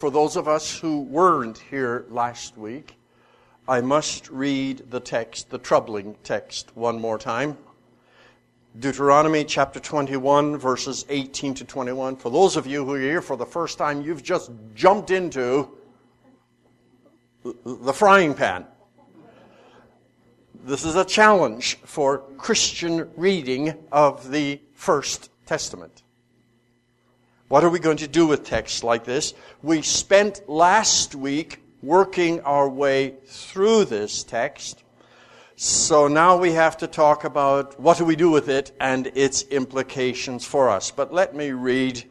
For those of us who weren't here last week, I must read the text, the troubling text, one more time. Deuteronomy chapter 21, verses 18 to 21. For those of you who are here for the first time, you've just jumped into the frying pan. This is a challenge for Christian reading of the First Testament. What are we going to do with texts like this? We spent last week working our way through this text. So now we have to talk about what do we do with it and its implications for us. But let me read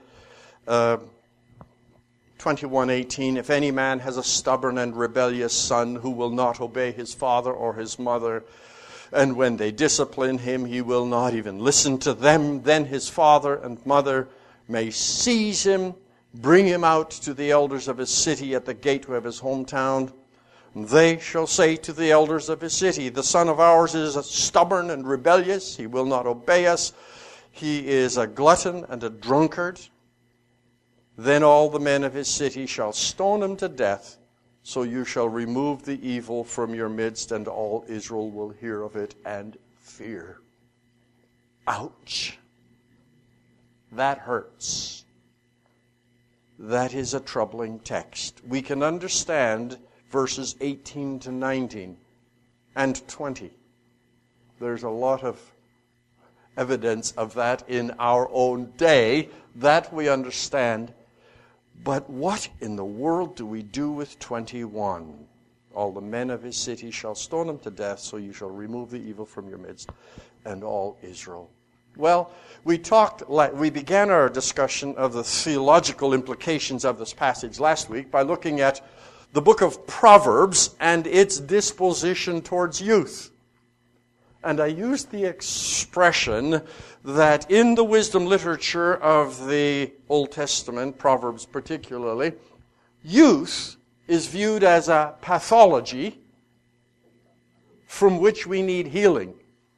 21:18. If any man has a stubborn and rebellious son who will not obey his father or his mother, and when they discipline him, he will not even listen to them, then his father and mother may seize him, bring him out to the elders of his city at the gateway of his hometown. They shall say to the elders of his city, the son of ours is stubborn and rebellious. He will not obey us. He is a glutton and a drunkard. Then all the men of his city shall stone him to death. So you shall remove the evil from your midst, and all Israel will hear of it and fear. Ouch. That hurts. That is a troubling text. We can understand verses 18 to 19 and 20. There's a lot of evidence of that in our own day. That we understand. But what in the world do we do with 21? All the men of his city shall stone him to death, so you shall remove the evil from your midst, and all Israel. Well, we began our discussion of the theological implications of this passage last week by looking at the book of Proverbs and its disposition towards youth. And I used the expression that in the wisdom literature of the Old Testament, Proverbs particularly, youth is viewed as a pathology from which we need healing.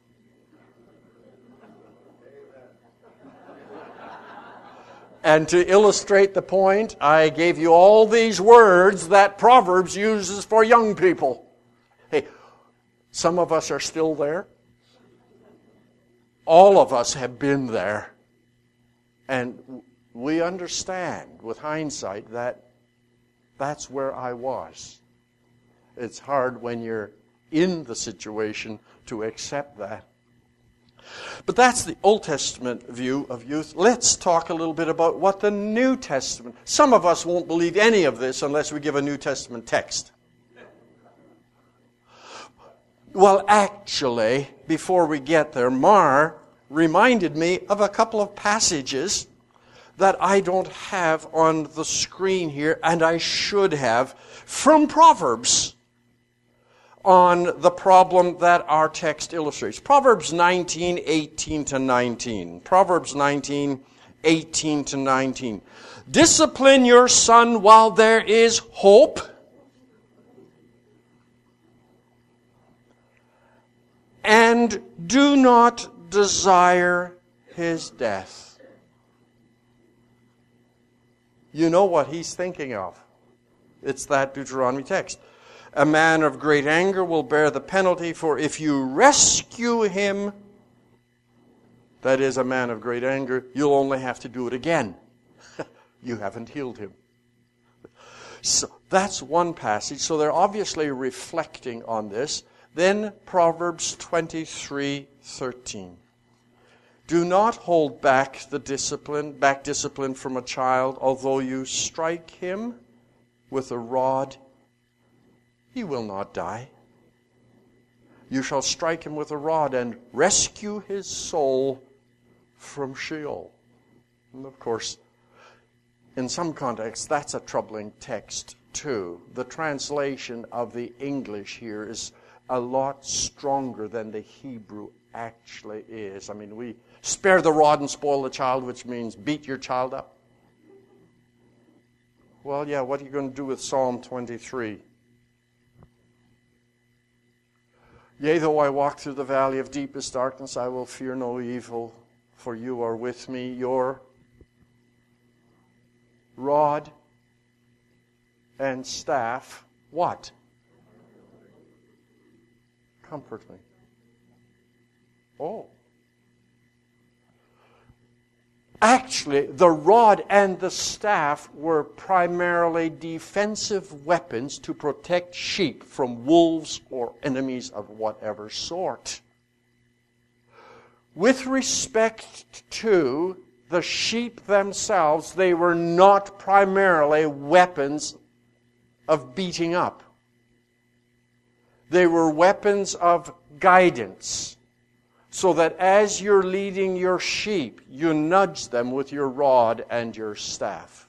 And to illustrate the point, I gave you all these words that Proverbs uses for young people. Hey, some of us are still there. All of us have been there. And we understand with hindsight that that's where I was. It's hard when you're in the situation to accept that. But that's the Old Testament view of youth. Let's talk a little bit about what the New Testament... Some of us won't believe any of this unless we give a New Testament text. Well, actually, before we get there, Mar reminded me of a couple of passages that I don't have on the screen here, and I should have, from Proverbs, on the problem that our text illustrates. Proverbs 19, 18 to 19. Proverbs 19, 18 to 19. Discipline your son while there is hope, and do not desire his death. You know what he's thinking of. It's that Deuteronomy text. A man of great anger will bear the penalty, for if you rescue him, that is, a man of great anger, you'll only have to do it again. You haven't healed him. So that's one passage. So they're obviously reflecting on this. Then Proverbs 23:13. Do not hold back discipline from a child, although you strike him with a rod, he will not die. You shall strike him with a rod and rescue his soul from Sheol. And of course, in some contexts, that's a troubling text too. The translation of the English here is a lot stronger than the Hebrew actually is. I mean, we spare the rod and spoil the child, which means beat your child up. Well, yeah, what are you going to do with Psalm 23? Yea, though I walk through the valley of deepest darkness, I will fear no evil, for you are with me. Your rod and staff, what? Comfort me. Oh. Actually, the rod and the staff were primarily defensive weapons to protect sheep from wolves or enemies of whatever sort. With respect to the sheep themselves, they were not primarily weapons of beating up. They were weapons of guidance, so that as you're leading your sheep, you nudge them with your rod and your staff.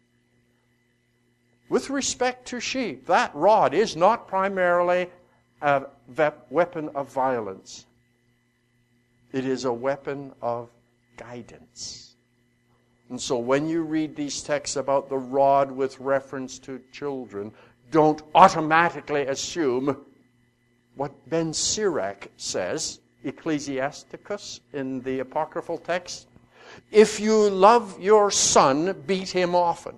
With respect to sheep, that rod is not primarily a weapon of violence. It is a weapon of guidance. And so when you read these texts about the rod with reference to children, don't automatically assume what Ben Sirach says, Ecclesiasticus, in the apocryphal text. If you love your son, beat him often.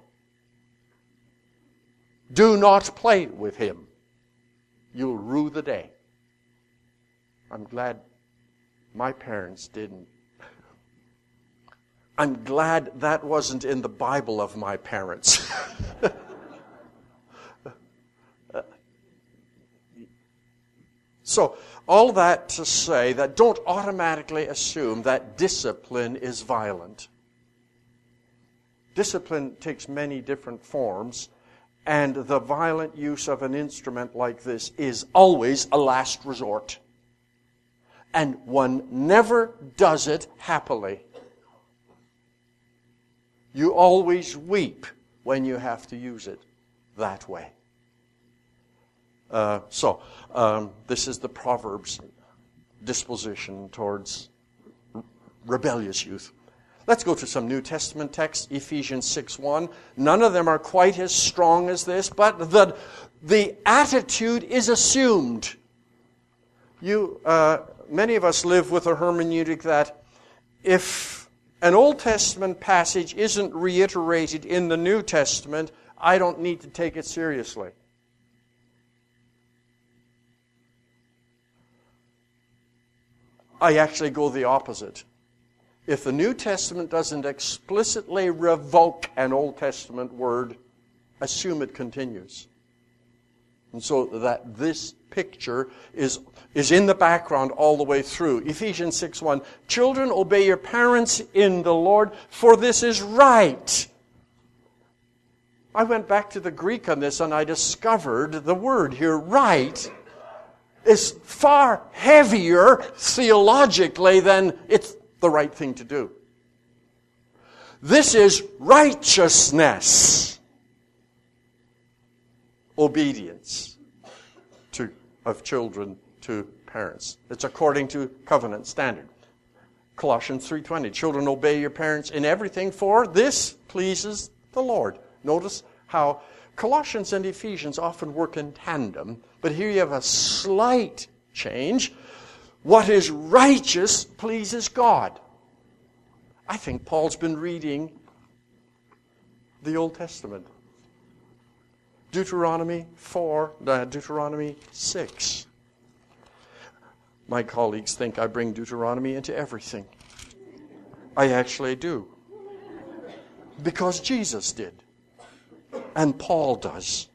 Do not play with him. You'll rue the day. I'm glad my parents didn't. I'm glad that wasn't in the Bible of my parents. So, all that to say that don't automatically assume that discipline is violent. Discipline takes many different forms, and the violent use of an instrument like this is always a last resort. And one never does it happily. You always weep when you have to use it that way. This is the Proverbs disposition towards rebellious youth. Let's go to some New Testament texts. Ephesians 6:1. None of them are quite as strong as this, but the attitude is assumed. Many of us live with a hermeneutic that if an Old Testament passage isn't reiterated in the New Testament, I don't need to take it seriously. I actually go the opposite. If the New Testament doesn't explicitly revoke an Old Testament word, assume it continues. And so that this picture is in the background all the way through. Ephesians 6:1, children, obey your parents in the Lord, for this is right. I went back to the Greek on this and I discovered the word here, right, is far heavier theologically than it's the right thing to do. This is righteousness. Obedience of children to parents. It's according to covenant standard. Colossians 3:20, children, obey your parents in everything, for this pleases the Lord. Notice how Colossians and Ephesians often work in tandem, but here you have a slight change. What is righteous pleases God. I think Paul's been reading the Old Testament. Deuteronomy 6. My colleagues think I bring Deuteronomy into everything. I actually do. Because Jesus did. And Paul does.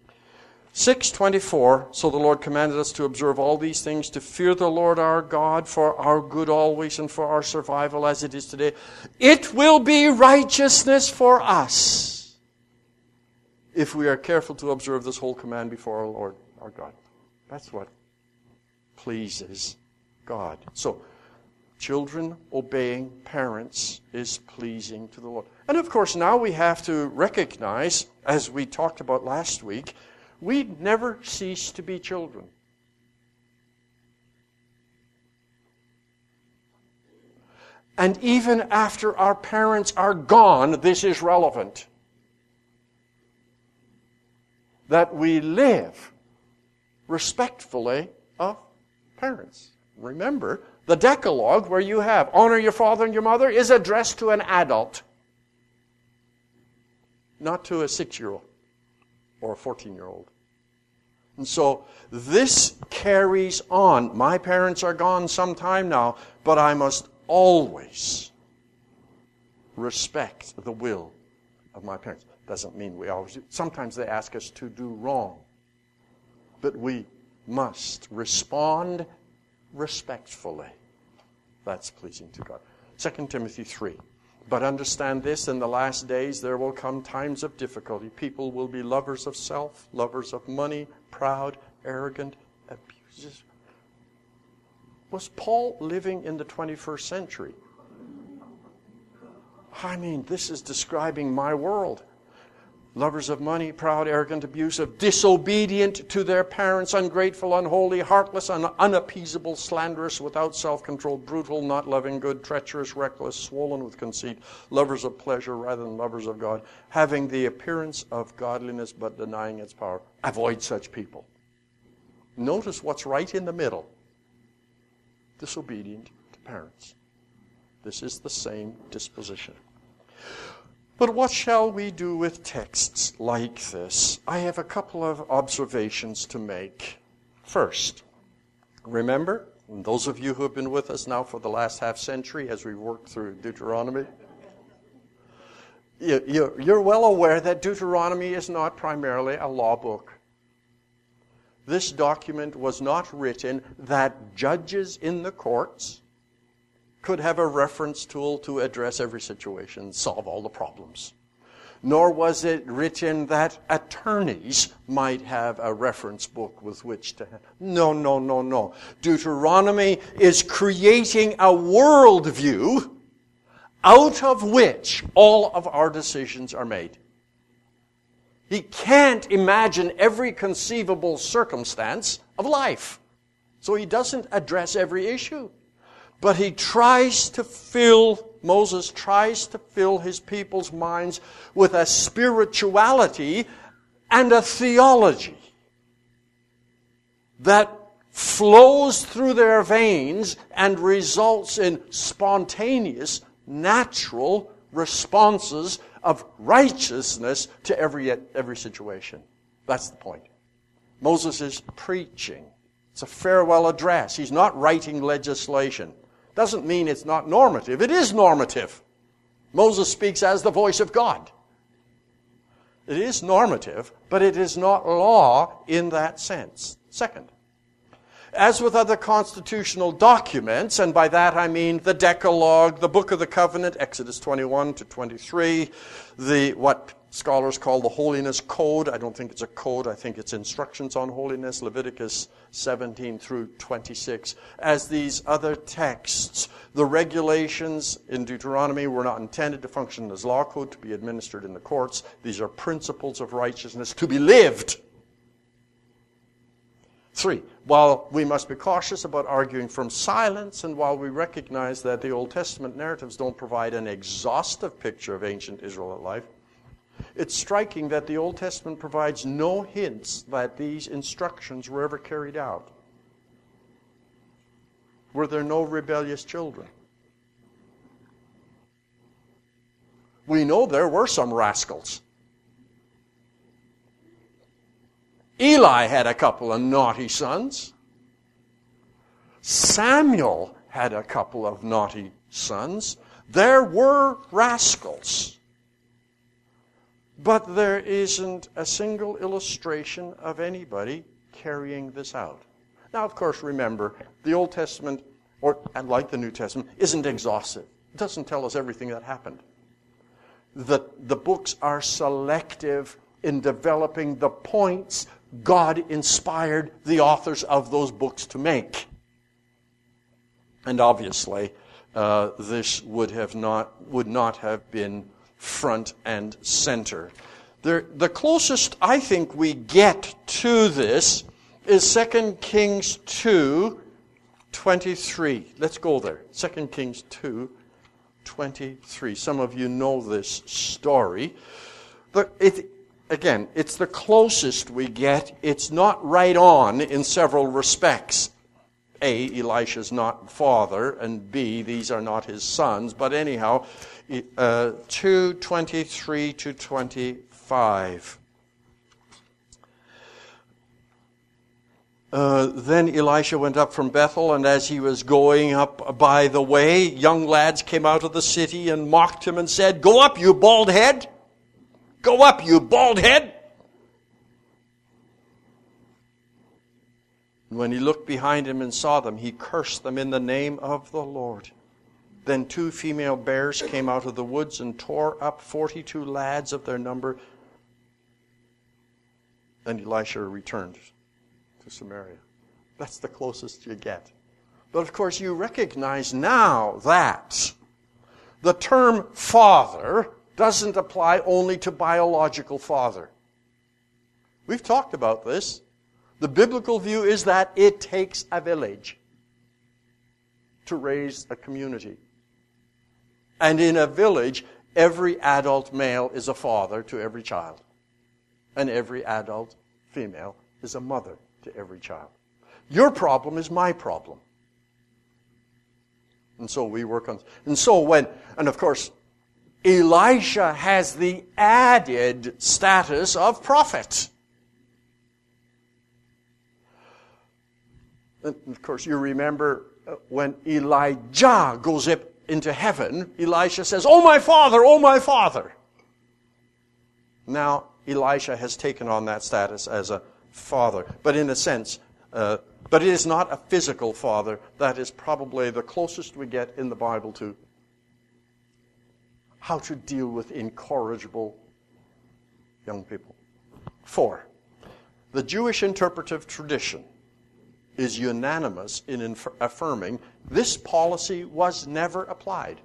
6:24, so the Lord commanded us to observe all these things, to fear the Lord our God for our good always and for our survival as it is today. It will be righteousness for us if we are careful to observe this whole command before our Lord our God. That's what pleases God. So, children obeying parents is pleasing to the Lord. And of course, now we have to recognize, as we talked about last week, we never cease to be children. And even after our parents are gone, this is relevant. That we live respectfully of parents. Remember, the Decalogue, where you have honor your father and your mother, is addressed to an adult, not to a 6-year-old or a 14-year-old. And so this carries on. My parents are gone some time now, but I must always respect the will of my parents. Doesn't mean we always do. Sometimes they ask us to do wrong. But we must respond respectfully. That's pleasing to God. 2 Timothy 3. But understand this, in the last days there will come times of difficulty. People will be lovers of self, lovers of money, proud, arrogant, abusive. Was Paul living in the 21st century? I mean, this is describing my world. Lovers of money, proud, arrogant, abusive, disobedient to their parents, ungrateful, unholy, heartless, unappeasable, slanderous, without self-control, brutal, not loving good, treacherous, reckless, swollen with conceit, lovers of pleasure rather than lovers of God, having the appearance of godliness but denying its power. Avoid such people. Notice what's right in the middle. Disobedient to parents. This is the same disposition. But what shall we do with texts like this? I have a couple of observations to make. First, remember, and those of you who have been with us now for the last half century as we worked through Deuteronomy, you're well aware that Deuteronomy is not primarily a law book. This document was not written that judges in the courts could have a reference tool to address every situation, solve all the problems. Nor was it written that attorneys might have a reference book with which to... No. Deuteronomy is creating a worldview out of which all of our decisions are made. He can't imagine every conceivable circumstance of life. So he doesn't address every issue. But Moses tries to fill his people's minds with a spirituality and a theology that flows through their veins and results in spontaneous, natural responses of righteousness to every situation. That's the point. Moses is preaching. It's a farewell address. He's not writing legislation. Doesn't mean it's not normative. It is normative. Moses speaks as the voice of God. It is normative, but it is not law in that sense. Second, as with other constitutional documents, and by that I mean the Decalogue, the Book of the Covenant, Exodus 21 to 23, what scholars call the Holiness Code. I don't think it's a code. I think it's instructions on holiness, Leviticus 17 through 26. As these other texts, the regulations in Deuteronomy were not intended to function as law code, to be administered in the courts. These are principles of righteousness to be lived. 3, while we must be cautious about arguing from silence, and while we recognize that the Old Testament narratives don't provide an exhaustive picture of ancient Israelite life, it's striking that the Old Testament provides no hints that these instructions were ever carried out. Were there no rebellious children? We know there were some rascals. Eli had a couple of naughty sons. Samuel had a couple of naughty sons. There were rascals. But there isn't a single illustration of anybody carrying this out. Now, of course, remember, the Old Testament, and like the New Testament, isn't exhaustive. It doesn't tell us everything that happened. The books are selective in developing the points God inspired the authors of those books to make. And obviously, this would not have been front and center. The closest I think we get to this is 2 Kings 2:23. Let's go there. 2 Kings 2:23. Some of you know this story. But it's the closest we get. It's not right on in several respects. A, Elisha's not father, and B, these are not his sons. But anyhow, 2:23 to 25. Then Elisha went up from Bethel, and as he was going up by the way, young lads came out of the city and mocked him and said, "Go up, you bald head! Go up, you bald head!" And when he looked behind him and saw them, he cursed them in the name of the Lord. Then 2 female bears came out of the woods and tore up 42 lads of their number. Then Elisha returned to Samaria. That's the closest you get. But of course you recognize now that the term father doesn't apply only to biological father. We've talked about this. The biblical view is that it takes a village to raise a community. And in a village, every adult male is a father to every child. And every adult female is a mother to every child. Your problem is my problem. And so we work on... And of course, Elisha has the added status of prophet. And of course, you remember when Elijah goes up into heaven, Elisha says, "Oh, my father, oh, my father." Now, Elisha has taken on that status as a father, but in a sense, but it is not a physical father. That is probably the closest we get in the Bible to how to deal with incorrigible young people. 4, the Jewish interpretive tradition is unanimous in affirming this policy was never applied.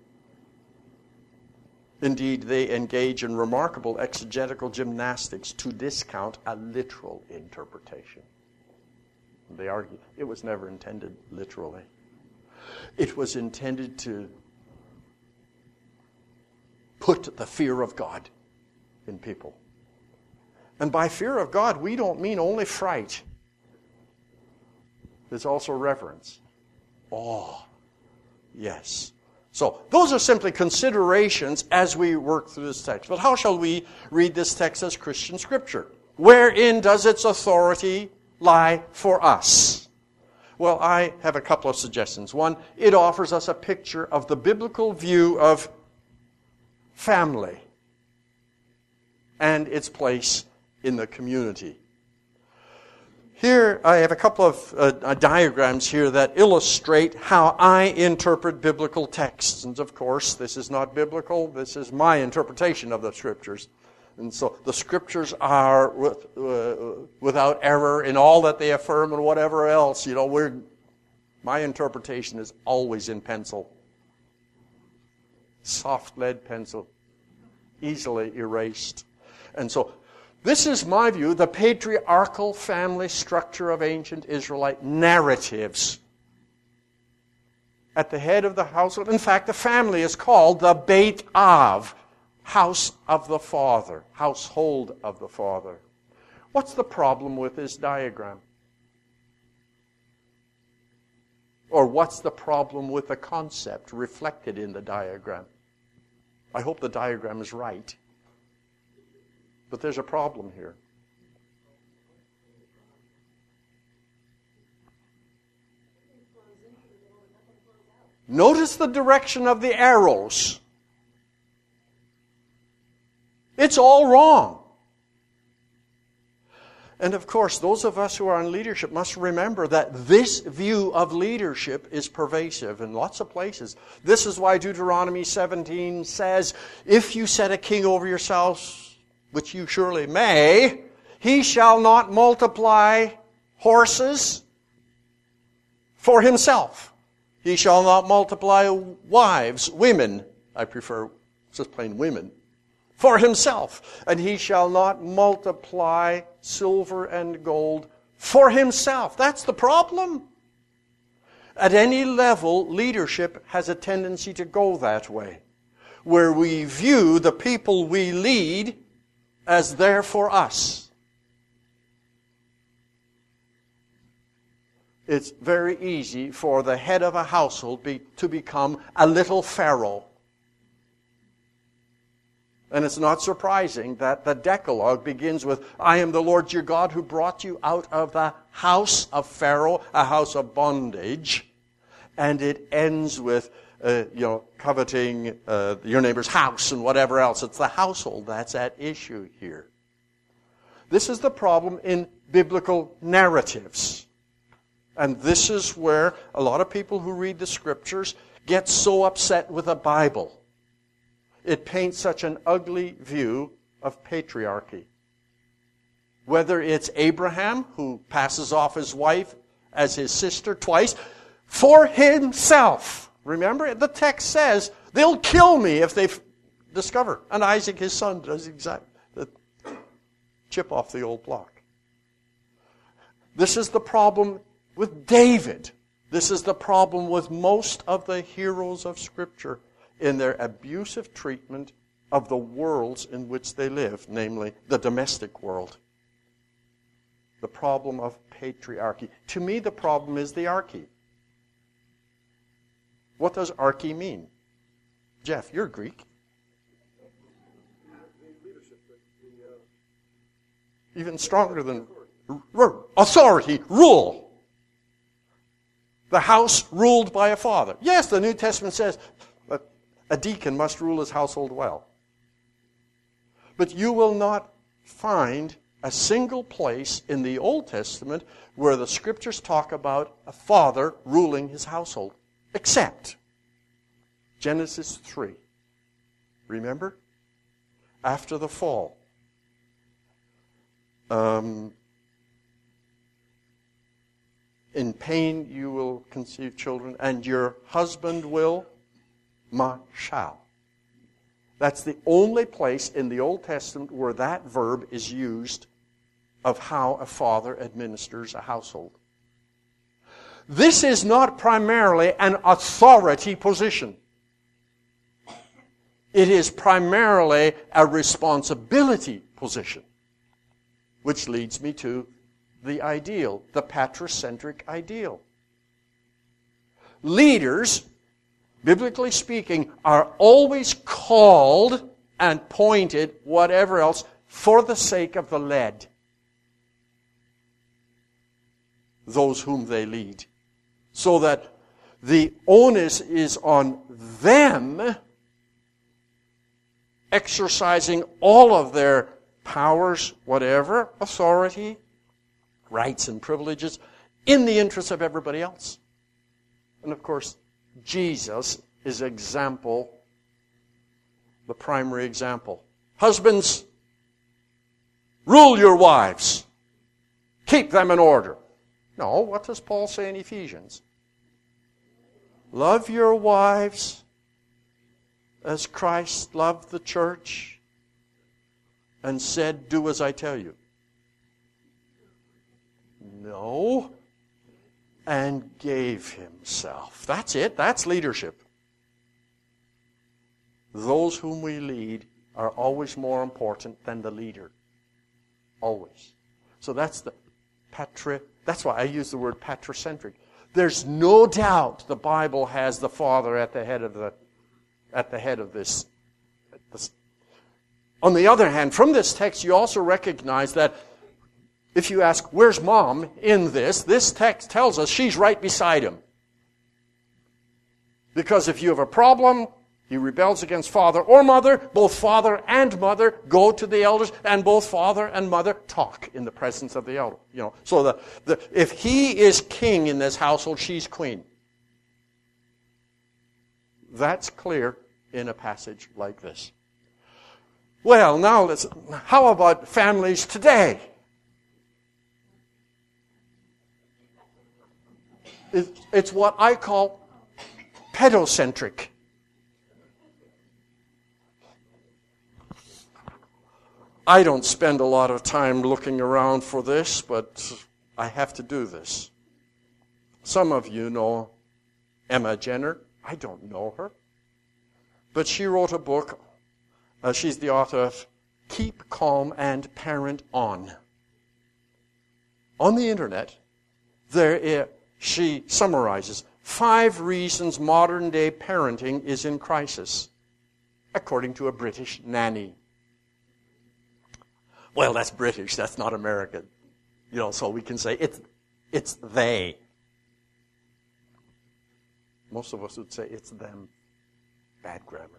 Indeed, they engage in remarkable exegetical gymnastics to discount a literal interpretation. They argue it was never intended literally. It was intended to put the fear of God in people. And by fear of God, we don't mean only fright. There's also reverence. Awe. Yes. So, those are simply considerations as we work through this text. But how shall we read this text as Christian Scripture? Wherein does its authority lie for us? Well, I have a couple of suggestions. One, it offers us a picture of the biblical view of family and its place in the community. Here, I have a couple of diagrams here that illustrate how I interpret biblical texts. And of course, this is not biblical. This is my interpretation of the Scriptures. And so the Scriptures are without error in all that they affirm and whatever else. My interpretation is always in pencil. Soft lead pencil. Easily erased. And so this is my view, the patriarchal family structure of ancient Israelite narratives. At the head of the household, in fact, the family is called the Beit Av, house of the father, household of the father. What's the problem with this diagram? Or what's the problem with the concept reflected in the diagram? I hope the diagram is right. But there's a problem here. Notice the direction of the arrows. It's all wrong. And of course, those of us who are in leadership must remember that this view of leadership is pervasive in lots of places. This is why Deuteronomy 17 says, if you set a king over yourselves, which you surely may, he shall not multiply horses for himself. He shall not multiply wives, women, I prefer just plain women, for himself. And he shall not multiply silver and gold for himself. That's the problem. At any level, leadership has a tendency to go that way, where we view the people we lead as there for us. It's very easy for the head of a household to become a little Pharaoh. And it's not surprising that the Decalogue begins with, I am the Lord your God who brought you out of the house of Pharaoh, a house of bondage. And it ends with, coveting your neighbor's house and whatever else. It's the household that's at issue here. This is the problem in biblical narratives. And this is where a lot of people who read the Scriptures get so upset with the Bible. It paints such an ugly view of patriarchy. Whether it's Abraham, who passes off his wife as his sister twice, for himself. Remember, the text says, they'll kill me if they discover. And Isaac, his son, does exactly the chip off the old block. This is the problem with David. This is the problem with most of the heroes of Scripture in their abusive treatment of the worlds in which they live, namely the domestic world. The problem of patriarchy. To me, the problem is the archy. What does archy mean? Jeff, you're Greek. Even stronger than authority, rule. The house ruled by a father. Yes, the New Testament says a deacon must rule his household well. But you will not find a single place in the Old Testament where the Scriptures talk about a father ruling his household, except Genesis 3. Remember? After the fall. In pain you will conceive children, and your husband will, shall. That's the only place in the Old Testament where that verb is used of how a father administers a household. This is not primarily an authority position. It is primarily a responsibility position, which leads me to the ideal, the patricentric ideal. Leaders, biblically speaking, are always called and pointed, whatever else, for the sake of the led. Those whom they lead. So that the onus is on them exercising all of their powers, whatever, authority, rights and privileges, in the interest of everybody else. And of course, Jesus is example, the primary example. Husbands, rule your wives. Keep them in order. No, what does Paul say in Ephesians? Love your wives as Christ loved the church and said, do as I tell you. No, and gave himself. That's it. That's leadership. Those whom we lead are always more important than the leader. Always. So that's that's why I use the word patricentric. There's no doubt the Bible has the father at the head of this. On the other hand, from this text you also recognize that if you ask, where's mom in this text tells us she's right beside him. Because if you have a problem, he rebels against father or mother, both father and mother go to the elders, and both father and mother talk in the presence of the elder. So if he is king in this household, she's queen. That's clear in a passage like this. Well, now how about families today? It's what I call pedocentric. I don't spend a lot of time looking around for this, but I have to do this. Some of you know Emma Jenner. I don't know her. But she wrote a book. She's the author of Keep Calm and Parent On. On the internet, she summarizes 5 reasons modern-day parenting is in crisis, according to a British nanny Well, that's British. That's not American. So we can say it's they. Most of us would say it's them. Bad grammar.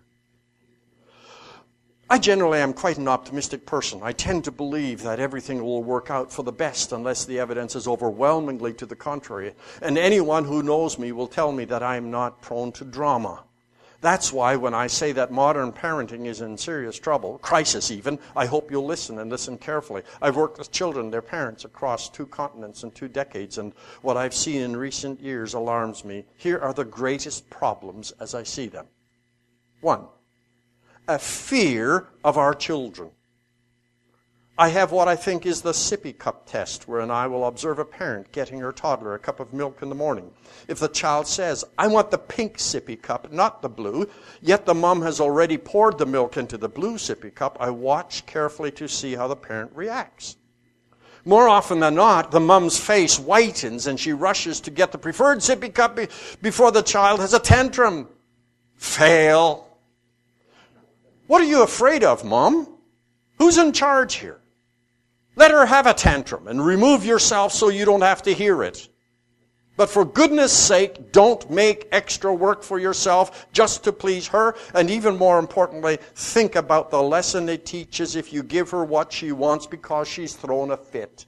I generally am quite an optimistic person. I tend to believe that everything will work out for the best unless the evidence is overwhelmingly to the contrary. And anyone who knows me will tell me that I am not prone to drama. That's why when I say that modern parenting is in serious trouble, crisis even, I hope you'll listen and listen carefully. I've worked with children, their parents, across 2 continents and 2 decades, and what I've seen in recent years alarms me. Here are the greatest problems as I see them. 1, a fear of our children. I have what I think is the sippy cup test, wherein I will observe a parent getting her toddler a cup of milk in the morning. If the child says, I want the pink sippy cup, not the blue, yet the mom has already poured the milk into the blue sippy cup, I watch carefully to see how the parent reacts. More often than not, the mom's face whitens and she rushes to get the preferred sippy cup before the child has a tantrum. Fail. What are you afraid of, Mom? Who's in charge here? Let her have a tantrum and remove yourself so you don't have to hear it. But for goodness sake, don't make extra work for yourself just to please her. And even more importantly, think about the lesson it teaches if you give her what she wants because she's thrown a fit.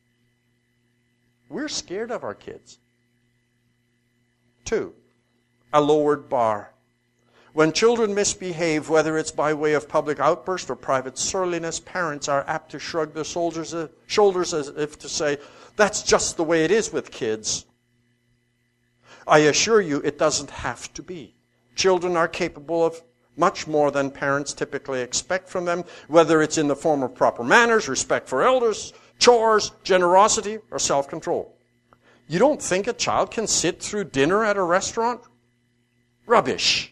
We're scared of our kids. 2, a lowered bar. When children misbehave, whether it's by way of public outburst or private surliness, parents are apt to shrug their shoulders as if to say, that's just the way it is with kids. I assure you it doesn't have to be. Children are capable of much more than parents typically expect from them, whether it's in the form of proper manners, respect for elders, chores, generosity, or self-control. You don't think a child can sit through dinner at a restaurant? Rubbish.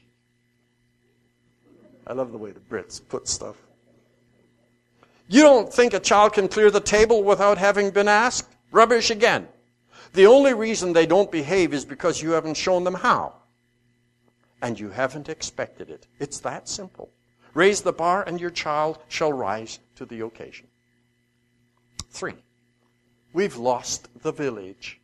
I love the way the Brits put stuff. You don't think a child can clear the table without having been asked? Rubbish again. The only reason they don't behave is because you haven't shown them how. And you haven't expected it. It's that simple. Raise the bar and your child shall rise to the occasion. 3, we've lost the village.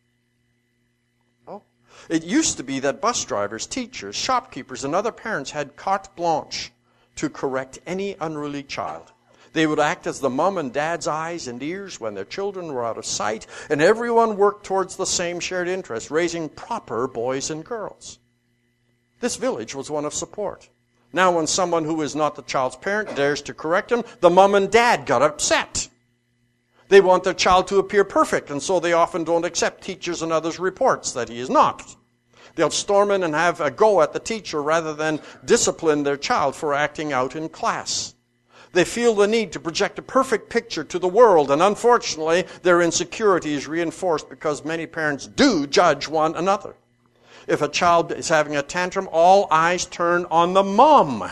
It used to be that bus drivers, teachers, shopkeepers, and other parents had carte blanche to correct any unruly child. They would act as the mom and dad's eyes and ears when their children were out of sight, and everyone worked towards the same shared interest, raising proper boys and girls. This village was one of support. Now when someone who is not the child's parent dares to correct him, the mom and dad got upset. They want their child to appear perfect, and so they often don't accept teachers and others' reports that he is not. They'll storm in and have a go at the teacher rather than discipline their child for acting out in class. They feel the need to project a perfect picture to the world, and unfortunately, their insecurity is reinforced because many parents do judge one another. If a child is having a tantrum, all eyes turn on the mom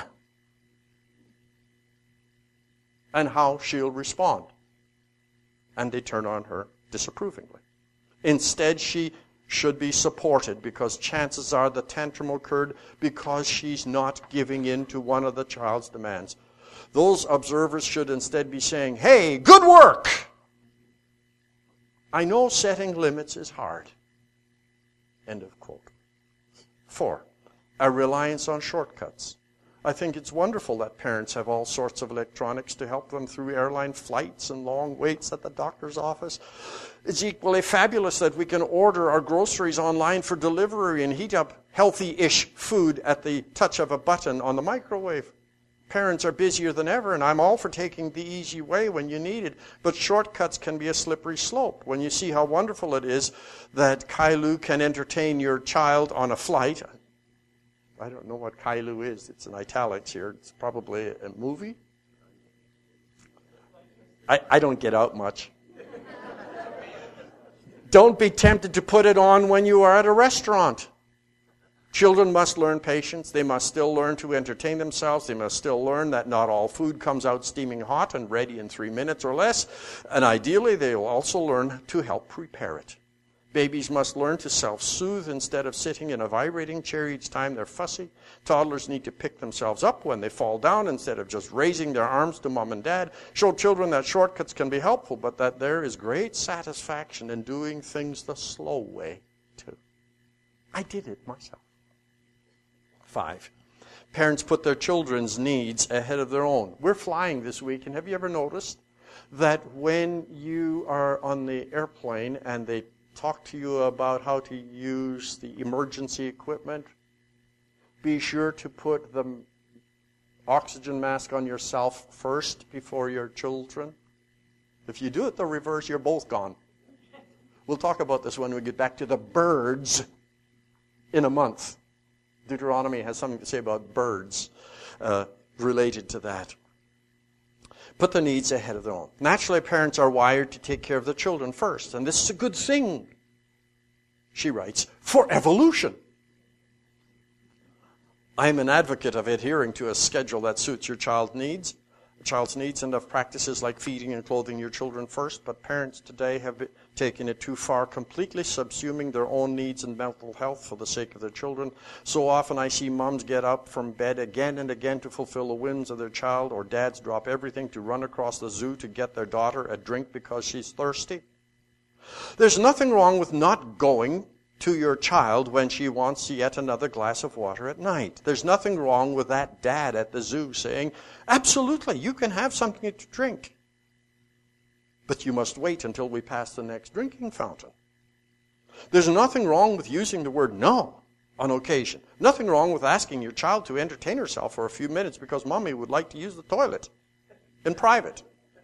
and how she'll respond. And they turn on her disapprovingly. Instead, she should be supported because chances are the tantrum occurred because she's not giving in to one of the child's demands. Those observers should instead be saying, hey, good work! I know setting limits is hard. End of quote. 4, a reliance on shortcuts. I think it's wonderful that parents have all sorts of electronics to help them through airline flights and long waits at the doctor's office. It's equally fabulous that we can order our groceries online for delivery and heat up healthy-ish food at the touch of a button on the microwave. Parents are busier than ever, and I'm all for taking the easy way when you need it, but shortcuts can be a slippery slope. When you see how wonderful it is that Kailu can entertain your child on a flight, I don't know what Kailu is. It's in italics here. It's probably a movie. I don't get out much. Don't be tempted to put it on when you are at a restaurant. Children must learn patience. They must still learn to entertain themselves. They must still learn that not all food comes out steaming hot and ready in 3 minutes or less. And ideally, they will also learn to help prepare it. Babies must learn to self-soothe instead of sitting in a vibrating chair each time they're fussy. Toddlers need to pick themselves up when they fall down instead of just raising their arms to mom and dad. Show children that shortcuts can be helpful, but that there is great satisfaction in doing things the slow way, too. I did it myself. 5. Parents put their children's needs ahead of their own. We're flying this week, and have you ever noticed that when you are on the airplane and they talk to you about how to use the emergency equipment, be sure to put the oxygen mask on yourself first before your children? If you do it the reverse, you're both gone. We'll talk about this when we get back to the birds in a month. Deuteronomy has something to say about birds related to that. Put their needs ahead of their own. Naturally, parents are wired to take care of the children first, and this is a good thing, she writes, for evolution. I am an advocate of adhering to a schedule that suits your child's needs, and of practices like feeding and clothing your children first, but parents today have taken it too far, completely subsuming their own needs and mental health for the sake of their children. So often I see moms get up from bed again and again to fulfill the whims of their child, or dads drop everything to run across the zoo to get their daughter a drink because she's thirsty. There's nothing wrong with not going to your child when she wants yet another glass of water at night. There's nothing wrong with that dad at the zoo saying, absolutely, you can have something to drink, but you must wait until we pass the next drinking fountain. There's nothing wrong with using the word no on occasion. Nothing wrong with asking your child to entertain herself for a few minutes because mommy would like to use the toilet in private.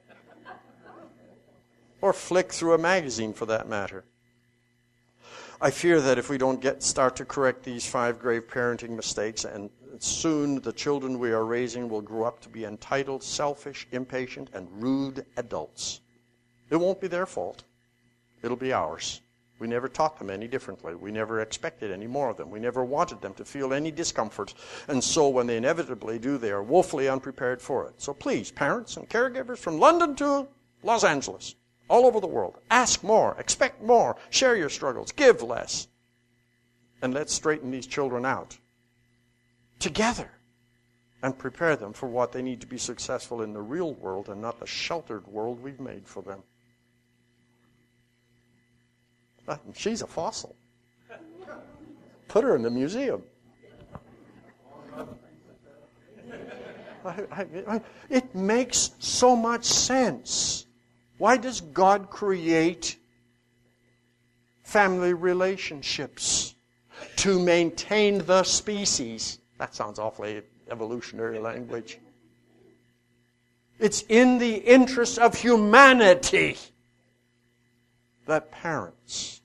Or flick through a magazine for that matter. I fear that if we don't start to correct these 5 grave parenting mistakes, and soon the children we are raising will grow up to be entitled, selfish, impatient, and rude adults. It won't be their fault. It'll be ours. We never taught them any differently. We never expected any more of them. We never wanted them to feel any discomfort. And so when they inevitably do, they are woefully unprepared for it. So please, parents and caregivers from London to Los Angeles, all over the world, ask more, expect more, share your struggles, give less. And let's straighten these children out together and prepare them for what they need to be successful in the real world and not the sheltered world we've made for them. She's a fossil. Put her in the museum. It makes so much sense. Why does God create family relationships? To maintain the species. That sounds awfully evolutionary language. It's in the interest of humanity that parents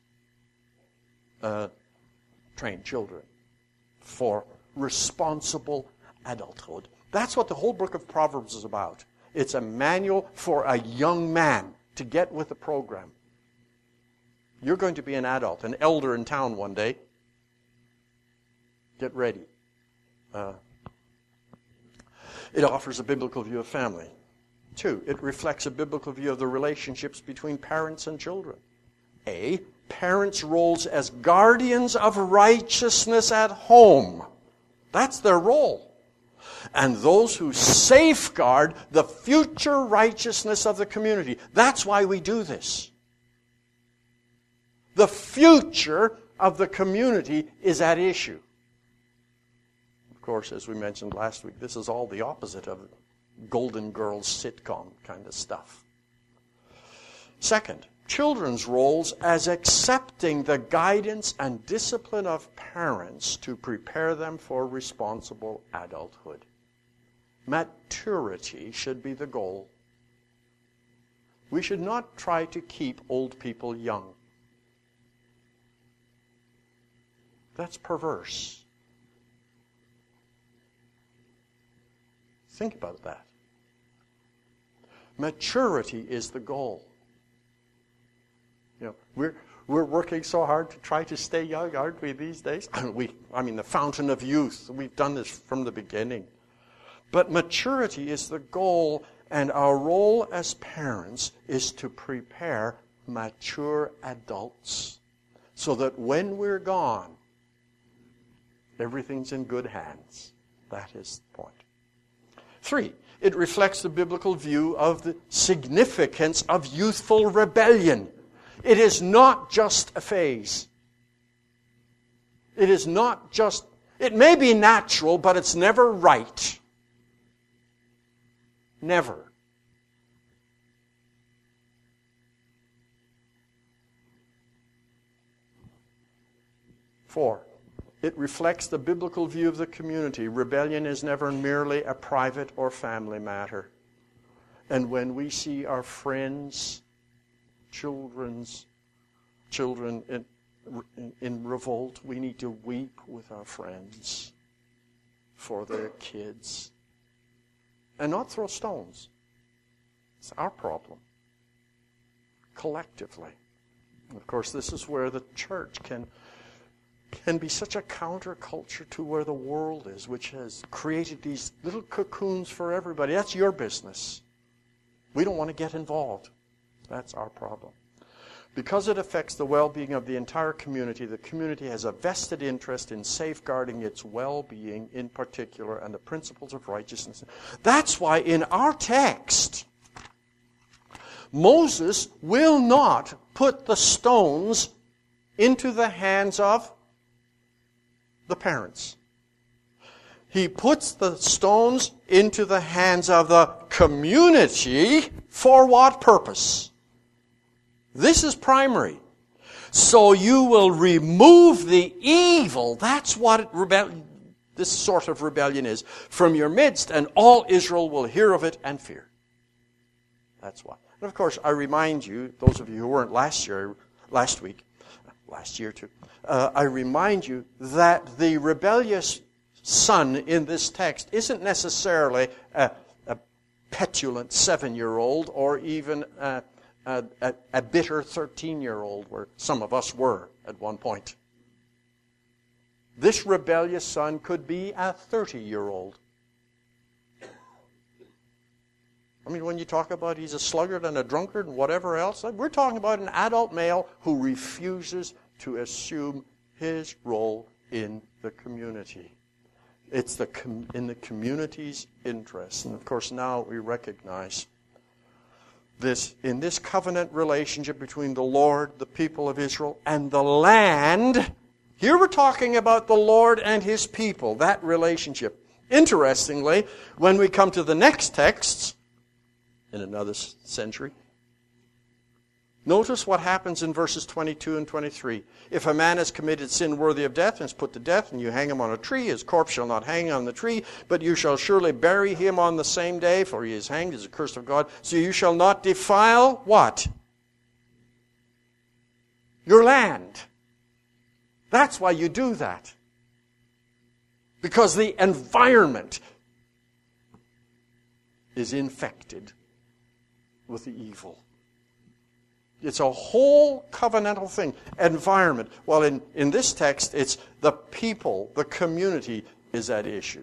train children for responsible adulthood. That's what the whole book of Proverbs is about. It's a manual for a young man to get with the program. You're going to be an adult, an elder in town one day. Get ready. It offers a biblical view of family. 2, it reflects a biblical view of the relationships between parents and children. A, parents' roles as guardians of righteousness at home. That's their role. And those who safeguard the future righteousness of the community. That's why we do this. The future of the community is at issue. Of course, as we mentioned last week, this is all the opposite of Golden Girls sitcom kind of stuff. 2nd, children's roles as accepting the guidance and discipline of parents to prepare them for responsible adulthood. Maturity should be the goal. We should not try to keep old people young. That's perverse. Think about that. Maturity is the goal. You know, we're working so hard to try to stay young, aren't we, these days? The fountain of youth. We've done this from the beginning. But maturity is the goal, and our role as parents is to prepare mature adults. so that when we're gone, everything's in good hands. That is the point. 3, it reflects the biblical view of the significance of youthful rebellion. It is not just a phase. It is not just, it may be natural, but it's never right. Never. Four, it reflects the biblical view of the community. Rebellion is never merely a private or family matter. And when we see our friends, children in revolt, we need to weep with our friends for their kids. And not throw stones. It's our problem. Collectively. And of course, this is where the church can be such a counterculture to where the world is, which has created these little cocoons for everybody. That's your business. We don't want to get involved. That's our problem. Because it affects the well-being of the entire community, the community has a vested interest in safeguarding its well-being in particular and the principles of righteousness. That's why in our text, Moses will not put the stones into the hands of the parents. He puts the stones into the hands of the community. For what purpose? This is primary. So you will remove the evil. That's what this sort of rebellion is. From your midst, and all Israel will hear of it and fear. That's why. And of course, I remind you, those of you who weren't last year too, I remind you that the rebellious son in this text isn't necessarily a petulant 7-year-old or even a bitter 13-year-old, where some of us were at one point. This rebellious son could be a 30-year-old. I mean, when you talk about he's a sluggard and a drunkard and whatever else, we're talking about an adult male who refuses to assume his role in the community. It's in the community's interest. And of course, now we recognize this in this covenant relationship between the Lord, the people of Israel, and the land. Here we're talking about the Lord and His people, that relationship. Interestingly, when we come to the next texts, in another century, notice what happens in verses 22 and 23. If a man has committed sin worthy of death and is put to death, and you hang him on a tree, his corpse shall not hang on the tree, but you shall surely bury him on the same day, for he is hanged, is accursed of God. So you shall not defile what? Your land. That's why you do that. Because the environment is infected with the evil. It's a whole covenantal thing. Environment. Well, in this text, it's the people, the community is at issue.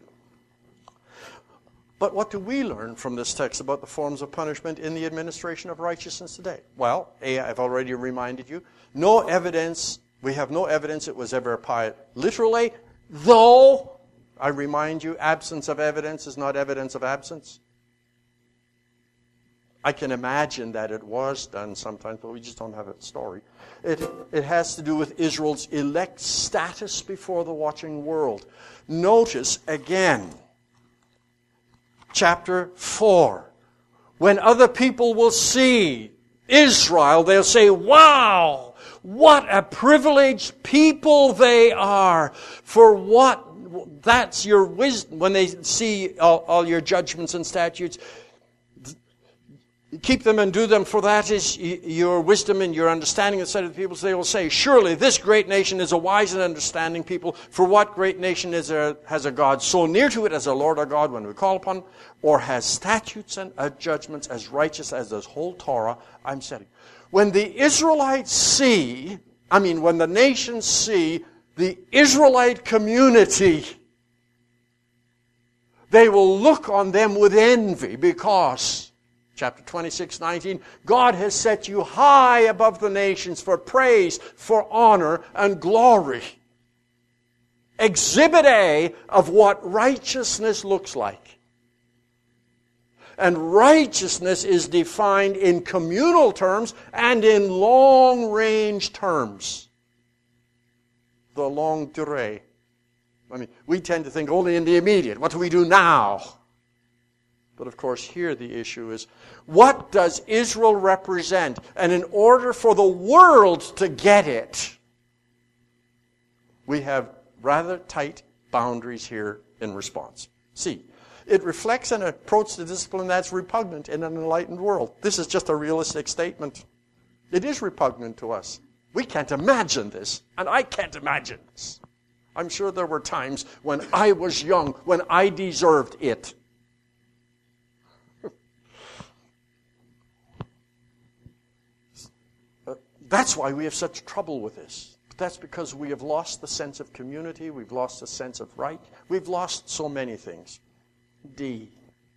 But what do we learn from this text about the forms of punishment in the administration of righteousness today? Well, I've already reminded you, we have no evidence it was ever applied literally, though, I remind you, absence of evidence is not evidence of absence. I can imagine that it was done sometimes, but we just don't have a story. It has to do with Israel's elect status before the watching world. Notice again, chapter 4. When other people will see Israel, they'll say, wow, what a privileged people they are. For what? That's your wisdom. When they see all your judgments and statutes, keep them and do them, for that is your wisdom and your understanding. Instead of the people, they will say, surely this great nation is a wise and understanding people. For what great nation has a God so near to it as the Lord our God when we call upon him, or has statutes and judgments as righteous as this whole Torah I'm setting. When the Israelites when the nations see the Israelite community, they will look on them with envy, because Chapter 26:19, God has set you high above the nations for praise, for honor, and glory. Exhibit A of what righteousness looks like. And righteousness is defined in communal terms and in long-range terms. The longue durée. I mean, we tend to think only in the immediate. What do we do now? But of course, here the issue is, what does Israel represent? And in order for the world to get it, we have rather tight boundaries here in response. See, it reflects an approach to discipline that's repugnant in an enlightened world. This is just a realistic statement. It is repugnant to us. We can't imagine this, and I can't imagine this. I'm sure there were times when I was young, when I deserved it. That's why we have such trouble with this. That's because we have lost the sense of community. We've lost the sense of right. We've lost so many things. D.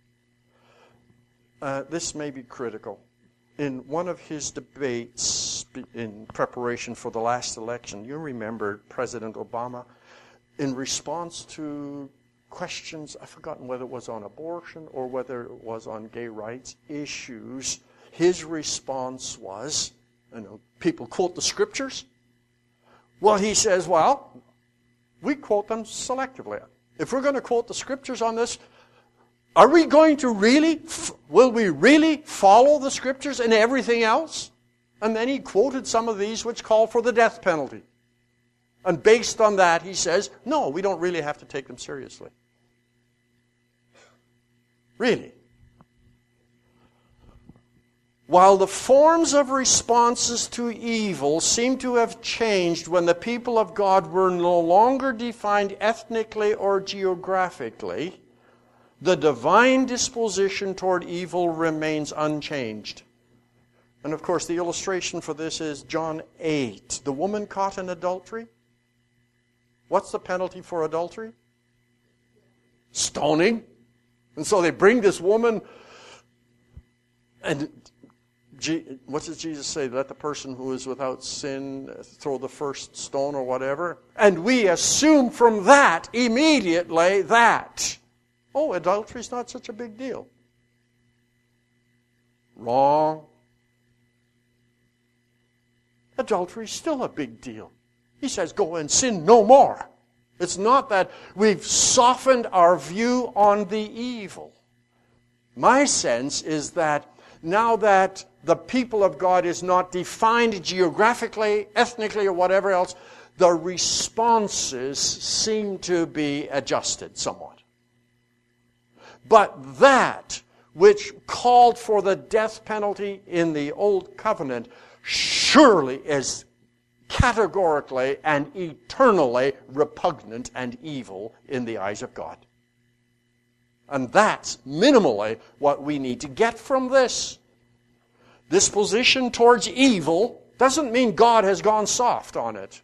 This may be critical. In one of his debates in preparation for the last election, you remember President Obama, in response to questions, I've forgotten whether it was on abortion or whether it was on gay rights issues, his response was, people quote the scriptures. Well, he says, we quote them selectively. If we're going to quote the scriptures on this, are we going to will we really follow the scriptures and everything else? And then he quoted some of these which call for the death penalty. And based on that, he says, no, we don't really have to take them seriously. Really. While the forms of responses to evil seem to have changed when the people of God were no longer defined ethnically or geographically, the divine disposition toward evil remains unchanged. And of course, the illustration for this is John 8. The woman caught in adultery. What's the penalty for adultery? Stoning. And so they bring this woman, and what does Jesus say? Let the person who is without sin throw the first stone or whatever. And we assume from that immediately that, adultery is not such a big deal. Wrong. Adultery is still a big deal. He says, go and sin no more. It's not that we've softened our view on the evil. My sense is that now that the people of God is not defined geographically, ethnically, or whatever else, the responses seem to be adjusted somewhat. But that which called for the death penalty in the Old Covenant surely is categorically and eternally repugnant and evil in the eyes of God. And that's minimally what we need to get from this. Disposition towards evil doesn't mean God has gone soft on it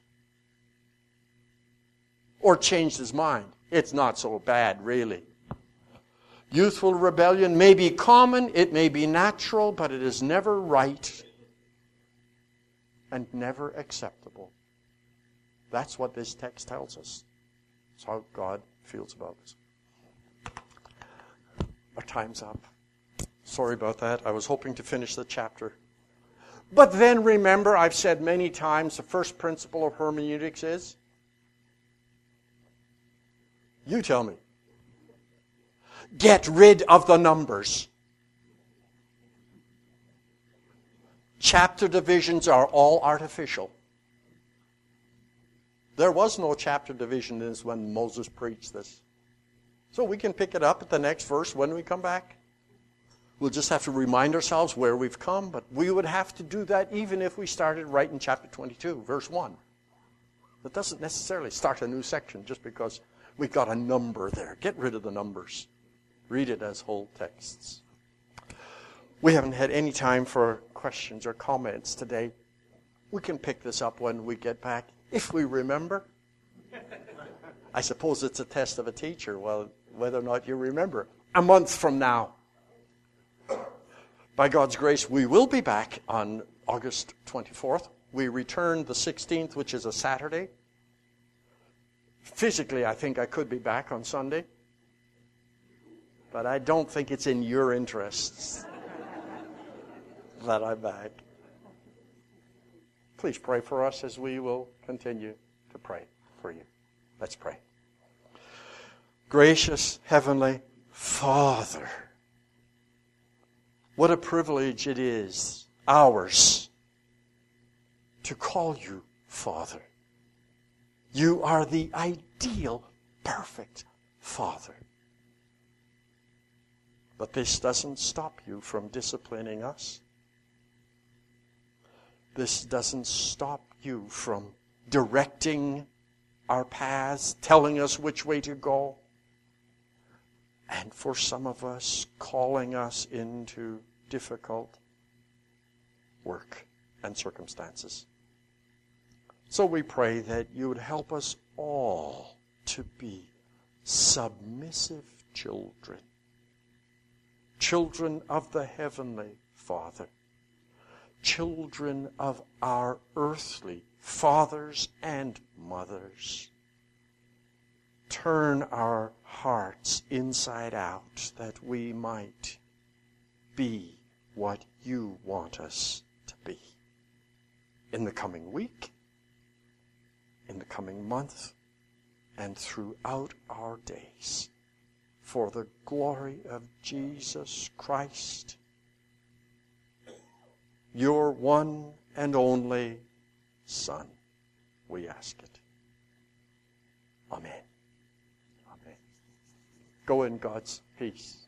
or changed his mind. It's not so bad, really. Youthful rebellion may be common, it may be natural, but it is never right and never acceptable. That's what this text tells us. That's how God feels about this. Our time's up. Sorry about that. I was hoping to finish the chapter. But then remember, I've said many times, the first principle of hermeneutics is, you tell me, get rid of the numbers. Chapter divisions are all artificial. There was no chapter division in this when Moses preached this. So we can pick it up at the next verse when we come back. We'll just have to remind ourselves where we've come, but we would have to do that even if we started right in chapter 22, verse 1. That doesn't necessarily start a new section just because we've got a number there. Get rid of the numbers. Read it as whole texts. We haven't had any time for questions or comments today. We can pick this up when we get back, if we remember. I suppose it's a test of a teacher, well, whether or not you remember. A month from now. By God's grace, we will be back on August 24th. We return the 16th, which is a Saturday. Physically, I think I could be back on Sunday. But I don't think it's in your interests that I'm back. Please pray for us as we will continue to pray for you. Let's pray. Gracious Heavenly Father, what a privilege it is, ours, to call you Father. You are the ideal, perfect Father. But this doesn't stop you from disciplining us. This doesn't stop you from directing our paths, telling us which way to go. And for some of us, calling us into difficult work and circumstances. So we pray that you would help us all to be submissive children. Children of the Heavenly Father. Children of our earthly fathers and mothers. Turn our hearts inside out that we might be what you want us to be. In the coming week, in the coming month, and throughout our days. For the glory of Jesus Christ, your one and only Son, we ask it. Amen. Amen. Go in God's peace.